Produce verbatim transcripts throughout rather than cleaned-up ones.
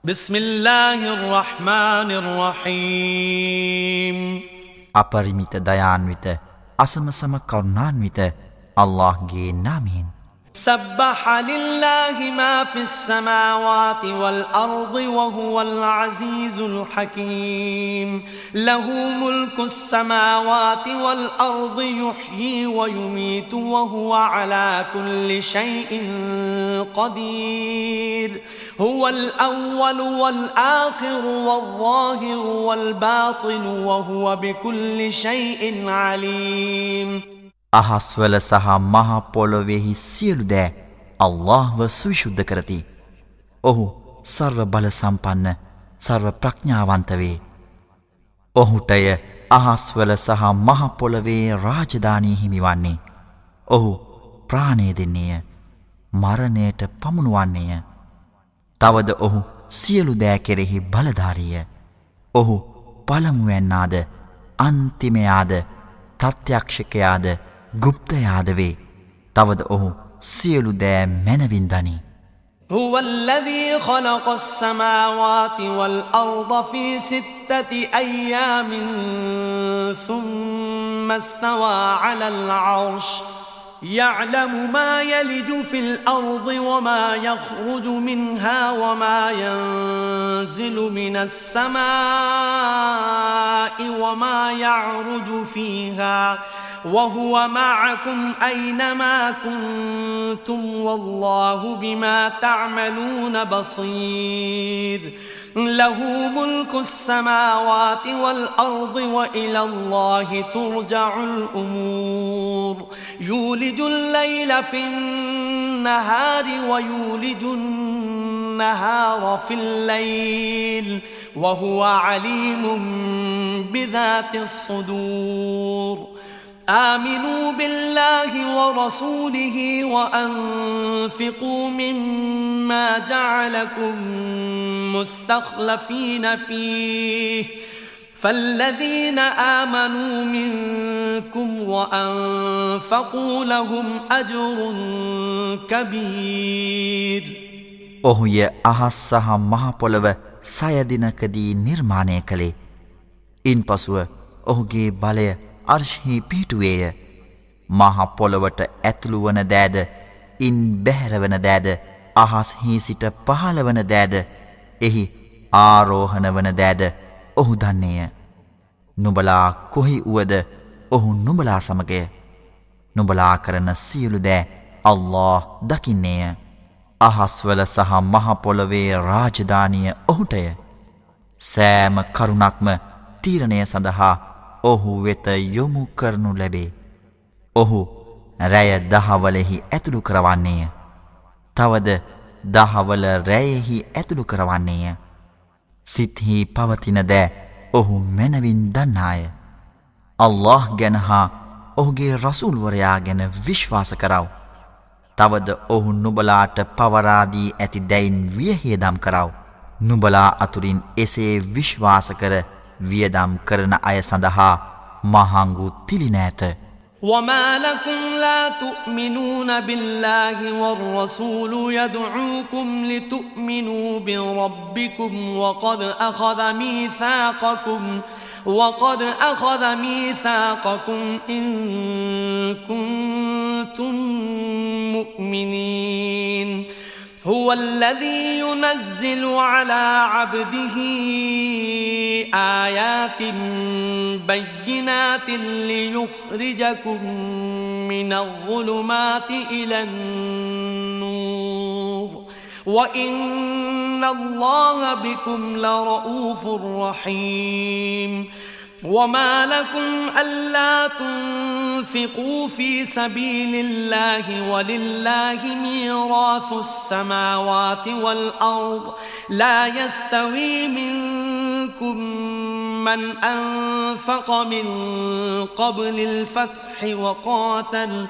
بسم الله الرحمن الرحيم අපරිමිත දයාන්විත අසමසම කරුණාන්විත අල්ලාහ්ගේ නාමයෙන් سبح لله ما في السماوات والأرض وهو العزيز الحكيم له ملك السماوات والأرض يحيي ويميت وهو على كل شيء قدير هو الأول والآخر والظاهر والباطن وهو بكل شيء عليم අහස්වල සහ මහ පොළොවේහි සියලු දෑ අල්ලාහ්ව සවිශුද්ධ කරති. ඔහු සර්ව බල සම්පන්න සර්ව ප්‍රඥාවන්ත වේ. ඔහුටය අහස්වල සහ මහ පොළොවේ රාජධානිය හිමිවන්නේ. ඔහු ප්‍රාණය දෙන්නේය. මරණයට පමුණුවන්නේය. තවද ඔහු සියලු දෑ කෙරෙහි බලධාරීය. ඔහු පළමුවැන්නාද අන්තිමයාද ප්‍රත්‍යක්ෂකයාද ගුප්තයාද වේ. තවද ඔහු සියලු දෑ මැනවින් දනී. هو الذي خلق السماوات والأرض في ستة أيام ثم استوى على العرش يعلم ما يلج في الأرض وما يخرج منها وما ينزل من السماء وما يعرج فيها وهو معكم أينما كنتم والله بما تعملون بصير له ملك السماوات والأرض وإلى الله ترجع الأمور يولج الليل في النهار ويولج النهار في الليل وهو عليم بذات الصدور آمنوا بالله ورسوله وأنفقوا مما جعلكم مستخلفين فيه فالذين آمنوا منكم وأنفقوا لهم أجر كبير ඔහුය අහස් සහ මහ පොළව සය දිනකදී නිර්මාණය කළේ. ඉන්පසුව ඔහුගේ බලය අර්ශ්හි පිහිටුවේය. මහ පොළවට ඇතුළු වන දෑද ඉන් බැහැරවන දෑද අහස්හි සිට පහළවන දෑද එහි ආරෝහණ වන දෑද ඔහු දන්නේය. නුඹලා කොහි වුවද ඔහු නුඹලා සමගය. නුඹලා කරන සියලු දෑ අල්ලාහ් දකින්නේය. අහස්වල සහ මහ පොළොවේ රාජධානිය ඔහුටය. සෑම කරුණක්ම තීරණය සඳහා ඔහු වෙත යොමු කරනු ලැබේ. ඔහු රැය දහවලෙහි ඇතුළු කරවන්නේය. තවද දහවල රැයෙහි ඇතුළු කරවන්නේය. සිත්හි පවතින දෑ ඔහු මැනවින් දන්නාය. අල්ලාහ් ගැන හා ඔහුගේ රසූල්වරයා ගැන විශ්වාස කරව. තවද ඔහු නුබලාට පවරාදී ඇති දැයින් වියහියදම් කරව. නුබලා අතුරින් එසේ විශ්වාස කර වියදම් කරන අය සඳහා මහංගු තිලි නැත. وما لكم لا تؤمنون بالله والرسول يدعوكم لتؤمنوا بربكم وقد أخذ ميثاقكم وقد أخذ ميثاقكم إن كنتم مؤمنين هو الذي ينزل على عبده آيات بينات ليخرجكم من الظلمات إلى النور وإن الله بكم لرؤوف رحيم وما لكم ألا تنفقوا في سبيل الله ولله ميراث السماوات والأرض لا يستوي منكم من أنفق من قبل الفتح وقاتل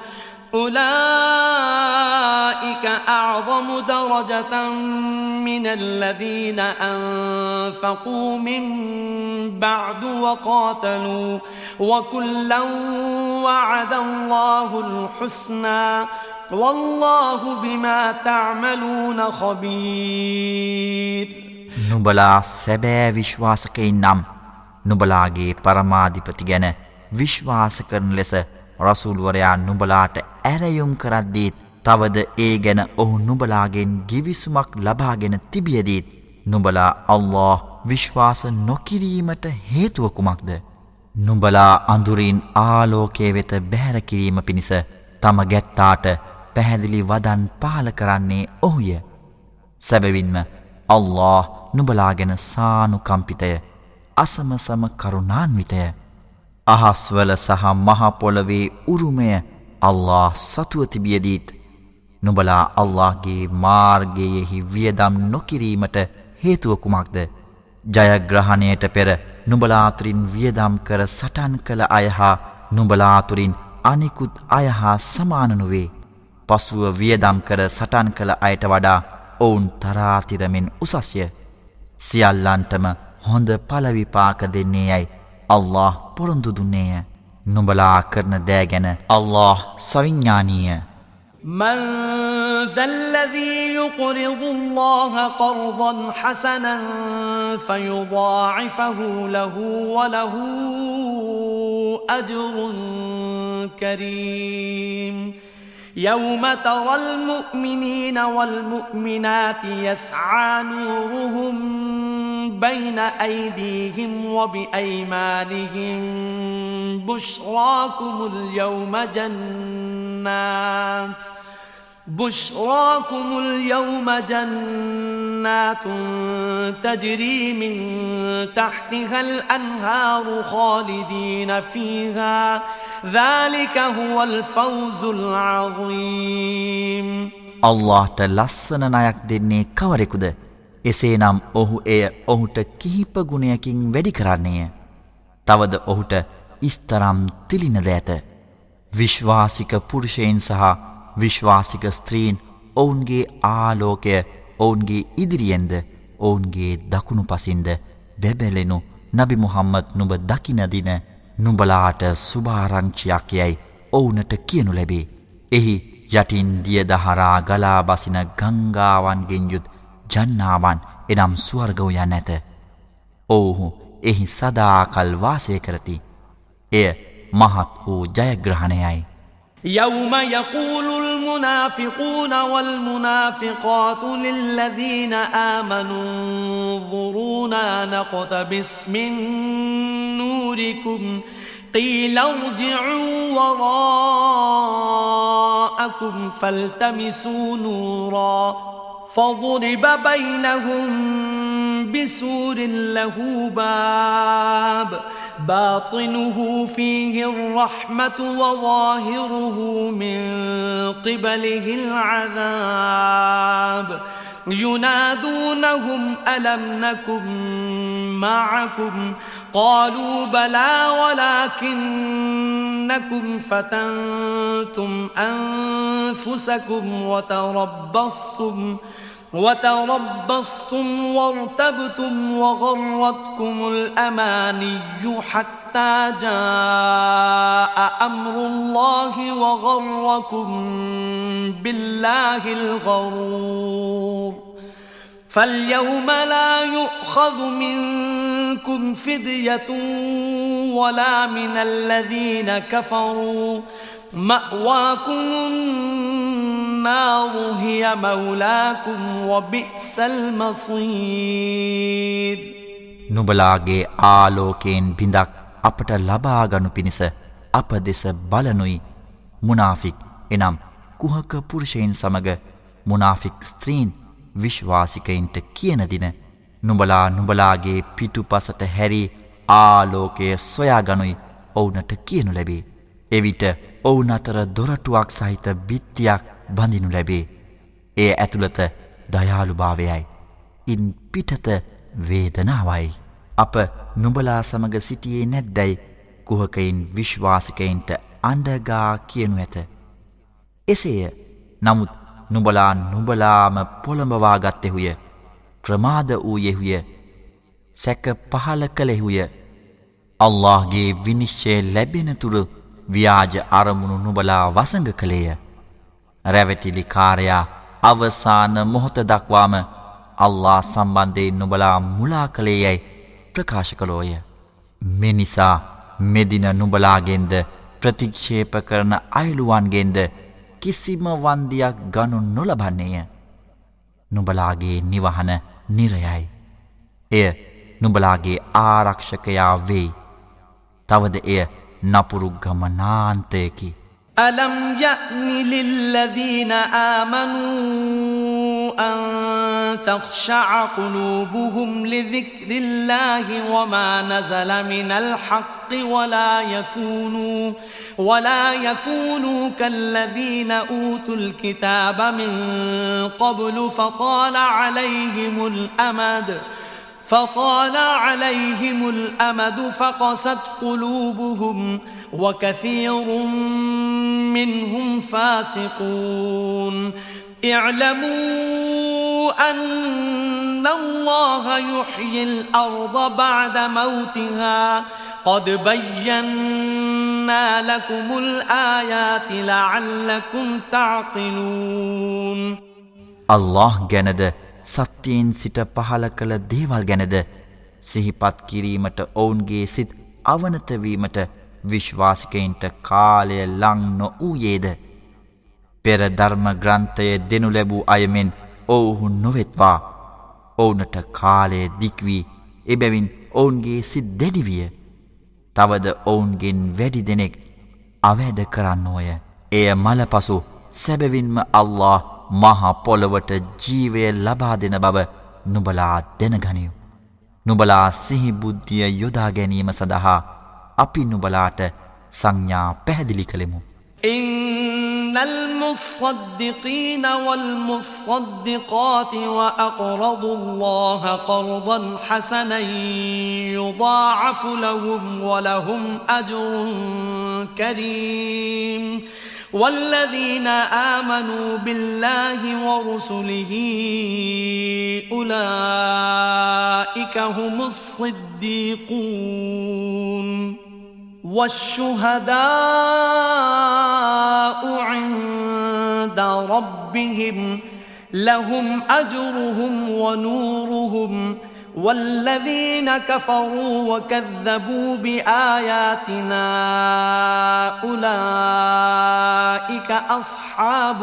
أولئك أعظم درجة من الذين أنفقوا من بعد وقاتلوا وكلا وعد الله الحسنى والله بما تعملون خبير නුඹලා සැබෑ විශ්වාසකයින් නම් නුඹලාගේ පරමාධිපති ගැන විශ්වාස කරන ලෙස රසූල්වරයා නුඹලාට ඇරයුම් කරද්දීත් තවද ඒ ගැන ඔහු නුඹලාගෙන් ගිවිසුමක් ලබාගෙන තිබියදීත් නුඹලා අල්ලාහ් විශ්වාස නොකිරීමට හේතුව කුමක්ද? නුඹලා අඳුරින් ආලෝකයේ වෙත බැහැර කිරීම පිණිස තම ගැත්තාට පැහැදිලි වදන් පහල කරන්නේ ඔහුය. සැබවින්ම අල්ලාහ් නුඹලා ගැන සානුකම්පිතය, අසමසම කරුණාන්විතය. අහස්වල සහ මහ පොළවේ උරුමය අල්ලාහ් සතුව තිබියදීත් නුඹලා අල්ලාහ්ගේ මාර්ගයෙහි වියදම් නොකිරීමට හේතුව කුමක්ද? ජයග්‍රහණයට පෙර නුඹලා අතුරින් වියදම් කර සටන් කළ අය හා නුඹලා අතුරින් අනිකුත් අය හා සමාන නොවේ. පසුව වියදම් කර සටන් කළ අයට වඩා ඔවුන් තරාතිරමෙන් උසස්ය. සියල්ලන්ටම හොඳ ඵල විපාක දෙන්නේ යයි අල්ලාහ් පොරොන්දු දුන්නේය. නුඹලා කරන දෑ ගැන අල්ලාහ් සවිඥානීය. من ذا الذي يقرض الله قرضا حسنا فيضاعفه له وله أجر كريم يوم ترى المؤمنين والمؤمنات يسعى نورهم بين أيديهم وبأيمانهم بشراكم اليوم جنات بشراكم اليوم جنات تجري من تحتها الأنهار خالدين فيها ذلك هو الفوز العظيم. අල්ලාහ්ට ලස්සන ණයක් දෙන්නේ කවරෙකුද? එසේනම් ඔහු එය ඔහුට කිහිප ගුණයකින් වැඩි කරන්නේය. තවද ඔහුට ඉස්තරම් තිලිනද ඇත. විශ්වාසික පුරුෂයන් සහ විශ්වාසික ස්ත්‍රීන් ඔවුන්ගේ ආලෝකය ඔවුන්ගේ ඉදිරියෙන්ද ඔවුන්ගේ දකුණු පසින්ද බැබලෙනු නබි මුහම්මද් නුඹ දකින දින නුඹලාට සුභාරංචියක් යැයි ඔවුනට කියනු ලැබේ. එහි යටින් දිය දහරා ගලා බසින ගංගාවන්ගෙන් යුත් ජන්නාවන් එනම් ස්වර්ගව යන ඇත. ඔවුහු එහි සදාකල් වාසය කරති. එය මහත් වූ ජයග්‍රහණයයි. يوم يقول المنافقون والمنافقات للذين آمنوا انظرونا نقتبس من نوركم قيل ارجعوا وراءكم فالتمسوا نورا فضرب بينهم بسور له باب باطنه فيه الرحمة وظاهره من قبله العذاب ينادونهم ألم نكن معكم قالوا بلى ولكنكم فتنتم أنفسكم وتربصتم وتربصتم وارتبتم وغرتكم الأماني حتى جاء أمر الله وغركم بالله الغرور فاليوم لا يؤخذ منكم فدية ولا من الذين كفروا مأواكم النار هي مولاكم وبئس المصير. නුඹලාගේ ආලෝකයෙන් බිඳක් අපට ලබා ගනු පිණිස අප දෙස බලනුයි. මුනාෆික් එනම් කුහක පුරුෂයන් සමග මුනාෆික් ස්ත්‍රීන් විශ්වාසිකයින්ට කියන දින නුඹලා නුඹලාගේ පිටුපසට හැරී ආලෝකය සොයා ගනුයි ඔවුනට කියනු ලැබේ. එවිට ඔවුන් අතර දොරටුවක් සහිත බිත්තියක් බඳිනු ලැබේ. ඒ ඇතුළත දයාලුභාවයයි. ඉන් පිටත වේදනාවයි. අප නුඹලා සමග සිටියේ නැද්දැයි කුහකයින් විශ්වාසිකයින්ට අඬගා කියනු ඇත. එසේය. නමුත් නුඹලා නුඹලාම පොළඹවා ගත්තෙහුය. ප්‍රමාද වූයෙහුය. සැක පහල කළෙහුය. අල්ලාහ්ගේ විනිශ්චය ලැබෙනතුරු ව්‍යාජ අරමුණු නුඹලා වසඟ කළේය. රැවටිලි කාරයා අවසාන මොහොත දක්වාම අල්ලා සම්බන්ධයෙන් නුඹලා මුලා කළේ යයි ප්‍රකාශ කළෝය. මෙනිසා මෙදින නුඹලාගෙන්ද ප්‍රතික්ෂේප කරන අයලුවන්ගෙන්ද කිසිම වන්දියක් ගනු නොලබන්නේය. නුඹලාගේ නිවහන නිරයයි. එය නුඹලාගේ ආරක්ෂකයා වෙයි. තවද එය නපුරු ගමනාන්තයකි. ألم يأن للذين آمنوا أن تخشع قلوبهم لذكر الله وما نزل من الحق ولا يكونوا ولا يكونوا كالذين أوتوا الكتاب من قبل فطال عليهم الأمد فطال عليهم الأمد فقست قلوبهم وكثير منهم فاسقون اعلموا أن الله يحيي الأرض بعد موتها قد بينا لكم الآيات لعلكم تعقلون الله ගැනද සත්‍යයෙන් සිට පහල කළ දේවල් ගැනද සිහිපත් කිරීමට ඔවුන්ගේ සිත් අවනත වීමට විශ්වාසිකයින්ට කාලය ලං නොවූයේද? පෙර ධර්ම ග්‍රන්ථය දෙනු ලැබූ අයමෙන් ඔවුහු නොවෙත්වා. ඔවුනට කාලය දික්වී එබැවින් ඔවුන්ගේ සිත් දැඩිවිය. තවද ඔවුන්ගෙන් වැඩි දෙනෙක් අවැඩ කරන්නෝය. එය මලපසු සැබවින්ම අල්ලාහ් මහා පොළොවට ජීවය ලබා දෙන බව නුඹලා දැනගනිව්. නුඹලා සිහි බුද්ධිය යොදා ගැනීම සඳහා අපි නුඹලාට සංඥා පැහැදිලි කළෙමු. إن المصدقين والمصدقات وأقرضوا الله قرضا حسنا يضاعف لهم ولهم أجر كريم والذين آمنوا بالله ورسله أولئك هم الصديقون والشهداء عند ربهم لهم أجرهم ونورهم والذين كفروا وكذبوا بآياتنا أولئك أصحاب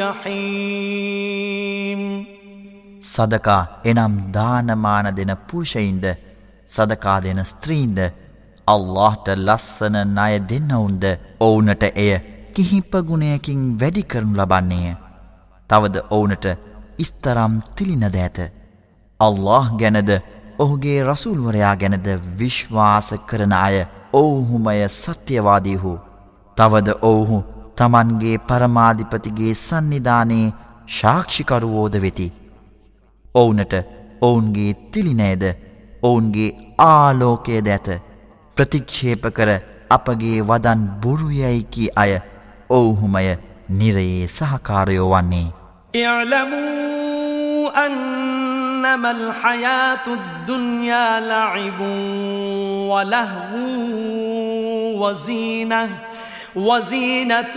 الجحيم සදකා එනම් දානමාන දෙන පුරුෂයින්ද සදකා දෙන ස්ත්‍රීන්ද අල්ලාහ්ට ලස්සන ණය දෙන්නවුන්ද ඔවුනට එය කිහිප ගුණයකින් වැඩි කරනු ලබන්නේය. තවද ඔවුනට ඉස්තරම් තිලිනද ඇත. අල්ලාහ් ගැනද ඔහුගේ රසූල්වරයා ගැනද විශ්වාස කරන අය ඔවුහුමය සත්‍යවාදීහු. තවද ඔවුහු තමන්ගේ පරමාධිපතිගේ සන්නිධානයේ සාක්ෂිකරුවෝද වෙති. ඔවුනට ඔවුන්ගේ තිලිනයද ඔවුන්ගේ ආලෝකයද ඇත. ප්‍රතික්ෂේප කර අපගේ වදන් බොරුයයි කී අය ඔවුහුමය නිරයේ සහකාරයෝ වන්නේ. اعلموا أنما الحياة الدنيا لعب ولهو وزينة وزينة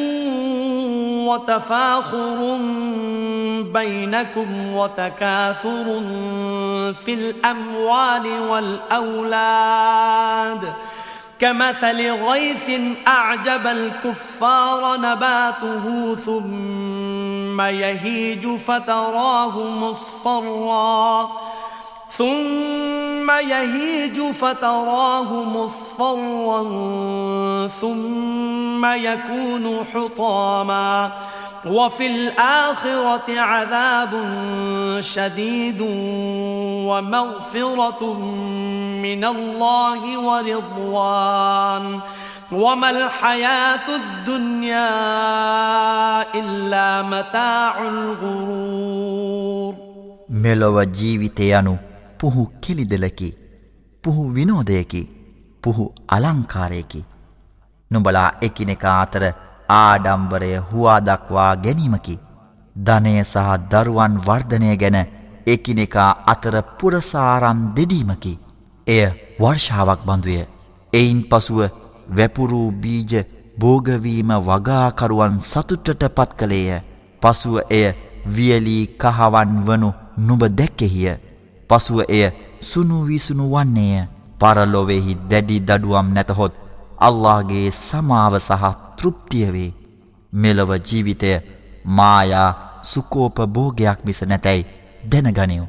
وتفاخر بينكم وتكاثر في الأموال والأولاد كمثل غيث أعجب الكفار نباته ثم يهيج فتراه مصفرا ثم يهيج فتراه مصفرا ثم يكون حطاما وفي الآخرة عذاب شديد ومغفرة من الله ورضوان وما الحياة الدنيا إلا متاع الغرور මෙලොව ජීවිතය යනු පුහු කෙලිදලකි, පුහු විනෝදයකි, පුහු අලංකාරයකි. නුඹලා එකිනෙකා අතර ආඩම්බරය හුවා දක්වා ගැනීමකි. ධනය සහ දරුවන් වර්ධනය ගැන එකිනෙකා අතර පුරසාරම් දෙඩීමකි. එය වර්ෂාවක් බඳුය. එයින් පසුව වැපුරූ බීජ භෝගවීම වගාකරුවන් සතුටට පත් කළේය. පසුව එය වියලී කහවන් වනු නුඹ දැක්කෙහිය. පසුව එය සුණු විසුණු වන්නේය. පරලොවෙහි දැඩි දඩුවම් නැතහොත් අල්ලාහගේ සමාව සහ තෘප්තිය වේ. මෙලොව ජීවිතය මායා සුකෝපභෝගයක් මිස නැතැයි දැනගනිව්.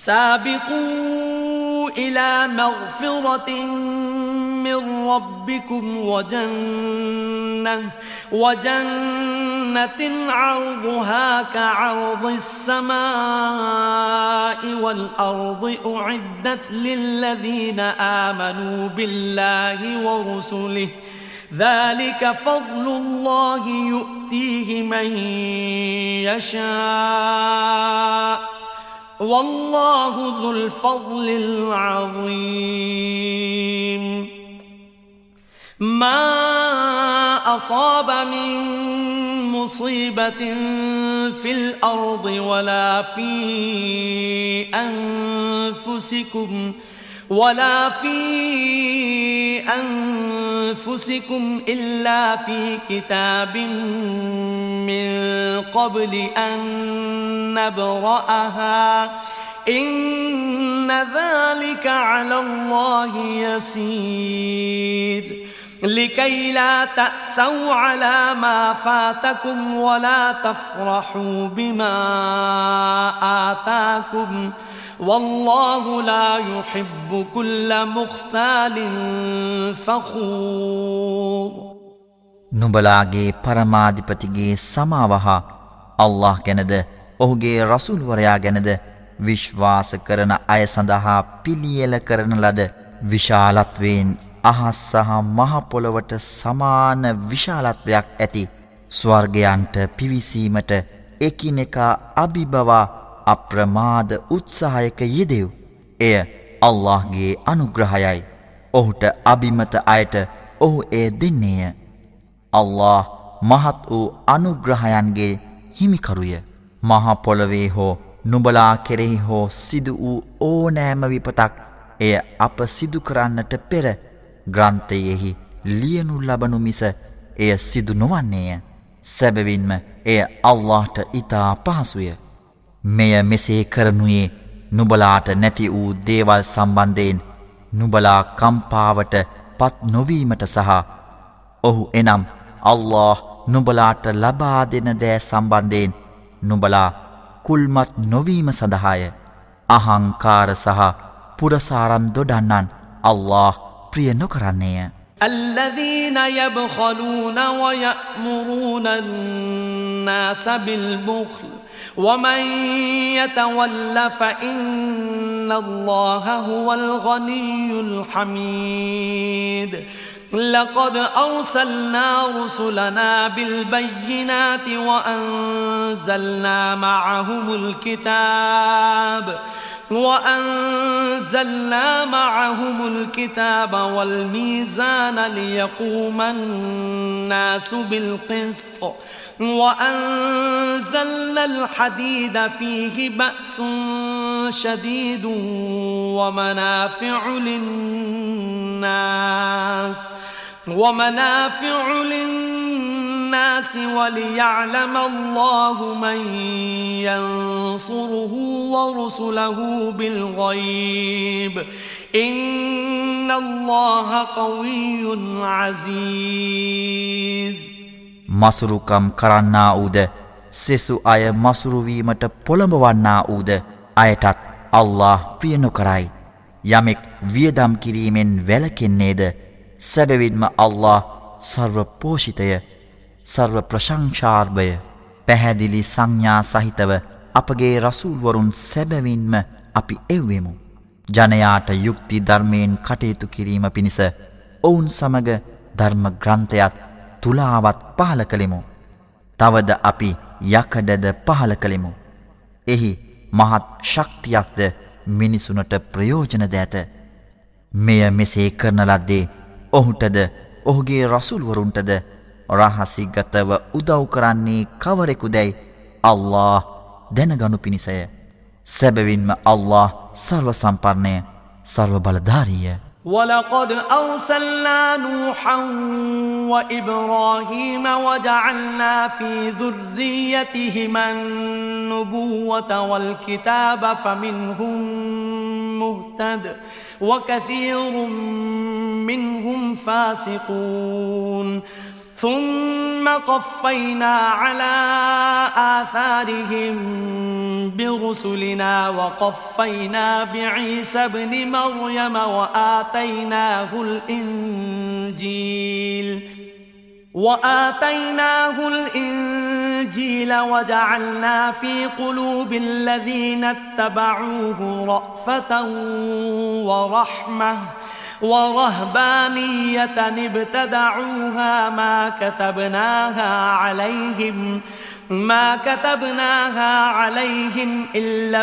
سابقوا إلى مغفرة من ربكم وجنة وجنة عرضها كعرض السماء والأرض أعدت للذين آمنوا بالله ورسله ذلك فضل الله يؤتيه من يشاء والله ذو الفضل العظيم ما أصاب من مصيبة في الأرض ولا في أنفسكم ولا في أنفسكم إلا في كتاب من قبل أن نبرأها إن ذلك على الله يسير لكي لا تأسوا على ما فاتكم ولا تفرحوا بما آتاكم والله لا يحب كل مختال فخور නුඹලාගේ පරමාධිපතිගේ සමාව හා අල්ලාහ් ගැනද ඔහුගේ රසූල් වරයා ගැනද විශ්වාස කරන අය සඳහා පිළියෙල කරන ලද විශාලත්වයෙන් අහස් සහ මහ පොළොවට සමාන විශාලත්වයක් ඇති ස්වර්ගයන්ට පිවිසීමට එකිනෙකා අභිබවා අප්‍රමාද උත්සාහයක යෙදෙව්. එය අල්ලාහ්ගේ අනුග්‍රහයයි. ඔහුට අබිමත අයට ඔහු එය දෙන්නේය. අල්ලාහ් මහත් වූ අනුග්‍රහයන්ගේ හිමිකරුය. මහ පොළවේ හෝ නුඹලා කෙරෙහි හෝ සිදු වූ ඕනෑම විපතක් එය අප සිදු කරන්නට පෙර ග්‍රන්ථයෙහි ලියනු ලබනු මිස එය සිදු නොවන්නේය. සැබවින්ම එය අල්ලාහ්ට ඉතා පහසුය. මෙය මෙසේ කරනුයේ නුඹලාට නැති වූ දේවල් සම්බන්ධයෙන් නුඹලා කම්පාවට පත් නොවීමට සහ ඔහු එනම් අල්ලාහ් නුඹලාට ලබා දෙන දෑ සම්බන්ධයෙන් නුඹලා කුල්මත් නොවීම සඳහාය. අහංකාර සහ පුරසාරම් දොඩන්නන් අල්ලාහ් ප්‍රිය නොකරන්නේය. الذين يبخلون ويأمرون الناس بالبخل ومن يتول فإن الله هو الغني الحميد لقد أرسلنا رسلنا بالبينات وأنزلنا معهم الكتاب وأنزلنا معهم الكتاب والميزان ليقوم الناس بالقسط وأنزلنا الحديد فيه بأس شديد ومنافع للناس ومنافع للناس وليعلم الله من ينصره ورسله بالغيب إن الله قوي عزيز මසුරුකම් කරන්නා වූද සෙසු අය මසුරුවීමට පොළඹවන්නා වූද අයටත් අල්ලාහ් ප්‍රිය නොකරයි. යමෙක් වියදම් කිරීමෙන් වැළකෙන්නේද සැබවින්ම අල්ලාහ් සර්ව පෝෂිතය සර්ව ප්‍රශංසාර්භය. පැහැදිලි සංඥා සහිතව අපගේ රසූල් වරුන් සැබවින්ම අපි එව්වෙමු. ජනයාට යුක්ති ධර්මයෙන් කටයුතු කිරීම පිණිස ඔවුන් සමග ධර්ම ග්‍රන්ථයත් තුලාවත් පහල කළෙමු. තවද අපි යකඩද පහල කළෙමු. එහි මහත් ශක්තියක්ද මිනිසුනට ප්‍රයෝජනද ඇත. මෙය මෙසේ කරන ලද්දේ ඔහුටද ඔහුගේ රසූල්වරුන්ටද රහසිගතව උදව් කරන්නේ කවරෙකුදැයි අල්ලාහ් දැනගනු පිණිසය. සැබවින්ම අල්ලාහ් සර්ව සම්පන්නය සර්ව බලධාරීය. وَلَقَدْ أَرْسَلْنَا نُوحًا وَإِبْرَاهِيمَ وَجَعَلْنَا فِي ذُرِّيَّتِهِمَا النُّبُوَّةَ وَالْكِتَابَ فَمِنْهُم مُّهْتَدٍ وَكَثِيرٌ مِّنْهُمْ فَاسِقُونَ ثُمَّ قَفَّيْنَا عَلَى آثَارِهِم بِرُسُلِنَا وَقَفَّيْنَا بِعِيسَى ابْنِ مَرْيَمَ وَآتَيْنَاهُ الْإِنجِيلَ وَآتَيْنَاهُ الْإِنجِيلَ وَجَعَلْنَا فِي قُلُوبِ الَّذِينَ اتَّبَعُوهُ رَأْفَةً وَرَحْمَةً وَرَهْبَانِيَّةً ابْتَدَعُوهَا مَا كَتَبْنَاهَا عَلَيْهِمْ مَا كَتَبْنَاهَا عَلَيْهِمْ إِلَّا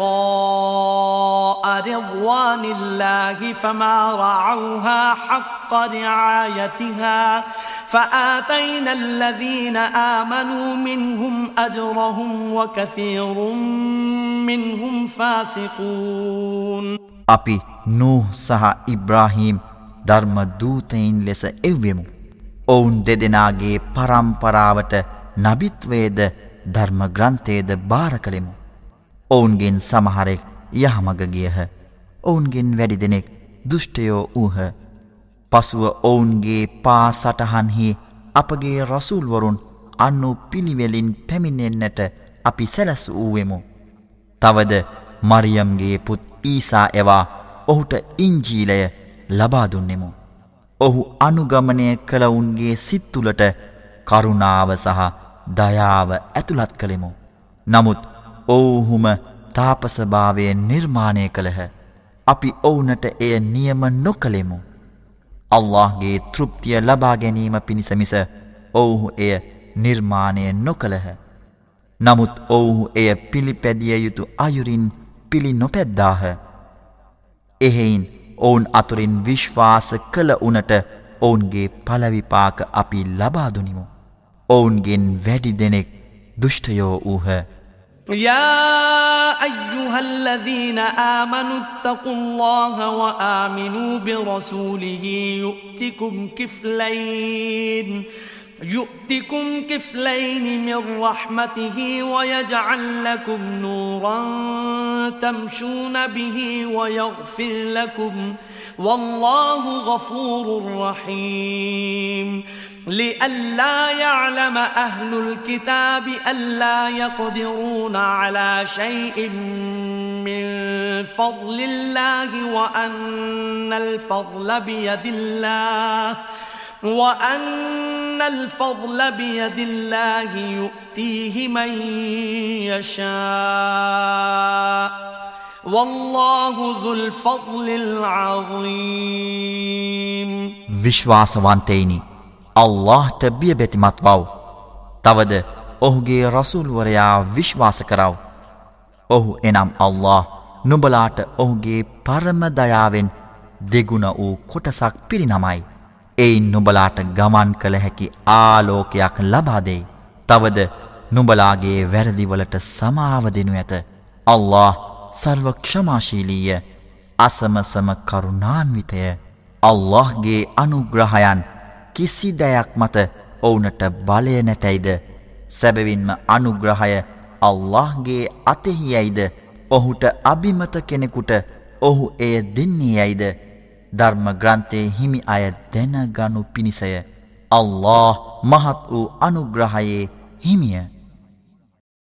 ابْتِغَاءَ رِضْوَانِ اللَّهِ فَمَا رَعَوْهَا حَقَّ رِعَايَتِهَا فَآتَيْنَا الَّذِينَ آمَنُوا مِنْهُمْ أَجْرَهُمْ وَكَثِيرٌ مِّنْهُمْ فَاسِقُونَ අපි නූහ් සහ ඉබ්‍රාහීම් ධර්ම දූතයින් ලෙස එව්වෙමු. ඔවුන් දෙදෙනාගේ පරම්පරාවට නබිත්වයේද ධර්ම ග්‍රන්ථයේද බාර කළෙමු. ඔවුන්ගෙන් සමහරෙක් යහමග ගියහ. ඔවුන්ගෙන් වැඩි දෙනෙක් දුෂ්ටයෝ වූහ. පසුව ඔවුන්ගේ පා සටහන්හි අපගේ රසූල්වරුන් අනු පිළිවෙලින් පැමිණෙන්නට අපි සැලැස්වූවෙමු. තවද මරියම්ගේ පුත් ඊසා එවා ඔහුට ඉංජීලය ලබා දුන්නෙමු. ඔහු අනුගමනය කළවුන්ගේ සිත්තුලට කරුණාව සහ දයාව ඇතුළත් කළෙමු. නමුත් ඔවුහුම තාපසභාවය නිර්මාණය කළහ. අපි ඔවුනට එය නියම නොකළෙමු. අල්ලාහ්ගේ තෘප්තිය ලබා ගැනීම පිණිස මිස ඔවුහු එය නිර්මාණය නොකළහ. නමුත් ඔවුහු එය පිළිපැදිය යුතු අයුරින් පිළි නොපැද්දාහ. එහෙයින් ඔවුන් අතුරින් විශ්වාස කළ උනට ඔවුන්ගේ පලවිපාක අපි ලබා දුනිමු. ඔවුන්ගෙන් වැඩි දෙනෙක් දුෂ්ටයෝ වූහ. يا أيها الذين آمنوا اتقوا الله وآمنوا برسوله يؤتكم كفلين يؤتكم كفلين من رحمته ويجعل لكم نورا تمشون به ويغفر لكم والله غفور رحيم لئلا يعلم أهل الكتاب ألا يقدرون على شيء من فضل الله وأن الفضل بيد الله وأن الفضل بيد الله يؤتيه من يشاء والله ذو الفضل العظيم විශ්වාසවන්තයිනි අල්ලාහ්ට බියබැතිමත් වව්. තවද ඔහුගේ රසූල්වරයා විශ්වාස කරව. ඔහු එනම් අල්ලාහ් නුඹලාට ඔහුගේ පරම දයාවෙන් දෙගුණ වූ කොටසක් පිරිනමයි. එයින් නුඹලාට ගමන් කළ හැකි ආලෝකයක් ලබා දෙයි. තවද නුඹලාගේ වැරදිවලට සමාව දෙනු ඇත. අල්ලාහ් සර්ව ක්ෂමාශීලීය, අසමසම කරුණාන්විතය. අල්ලාහ්ගේ අනුග්‍රහයන් කිසි දෙයක් මත ඔවුනට බලය නැතැයිද? සැබවින්ම අනුග්‍රහය අල්ලාහ්ගේ අතෙහි යයිද? ඔහුට අබිමත කෙනෙකුට ඔහු එය දෙන්නේ යයිද? ධර්ම ග්‍රන්ථයේ හිමි අය දැනගනු පිණිසය. අල්ලාහ් මහත් වූ අනුග්‍රහයේ හිමිය.